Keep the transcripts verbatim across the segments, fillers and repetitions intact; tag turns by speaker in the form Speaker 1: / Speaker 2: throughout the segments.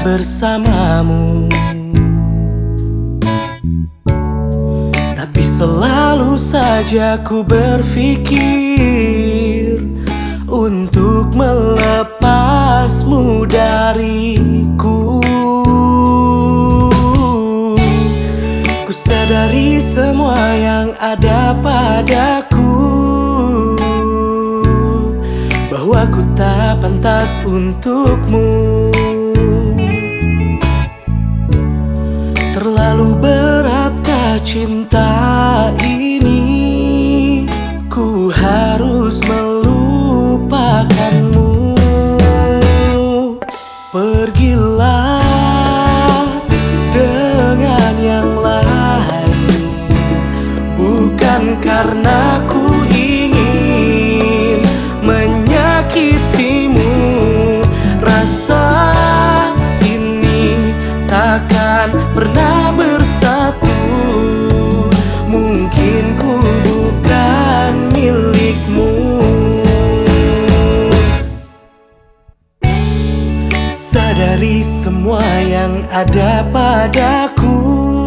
Speaker 1: bersamamu, tapi selalu saja ku berpikir untuk melepasmu dariku. Ku sadari semua yang ada padaku, bahwa ku tak pantas untukmu. Terlalu beratkah cinta ini, ku harus melupakanmu. Pergilah dengan yang lain, bukan karena ku ingin menyakitimu. Rasa ini takkan pernah bersatu, mungkin ku bukan milikmu. Sadari semua yang ada padaku,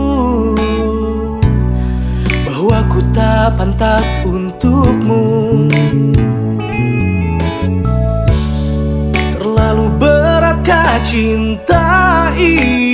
Speaker 1: bahwa ku tak pantas untukmu. Terlalu beratkah cinta ini,